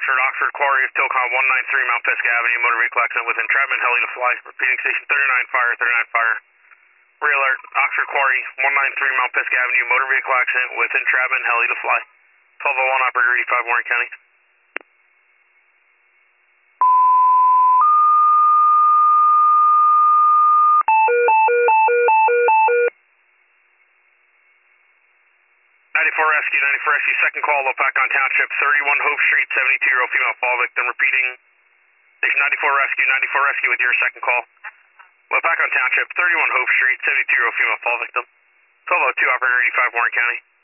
Oxford Quarry of Tilcon 193 Mount Pisgah Avenue, motor vehicle accident with entrapment, heli to fly. Repeating station 39 fire, 39 fire. Ray alert, Oxford Quarry 193 Mount Pisgah Avenue, motor vehicle accident with entrapment, heli to fly. 1201 operator 85 Warren County. 94 Rescue, second call, Lopakon Township, 31 Hope Street, 72-year-old female fall victim, repeating, station 94 Rescue with your second call. Lopakon Township, 31 Hope Street, 72-year-old female fall victim, 1202 operator 85 Warren County.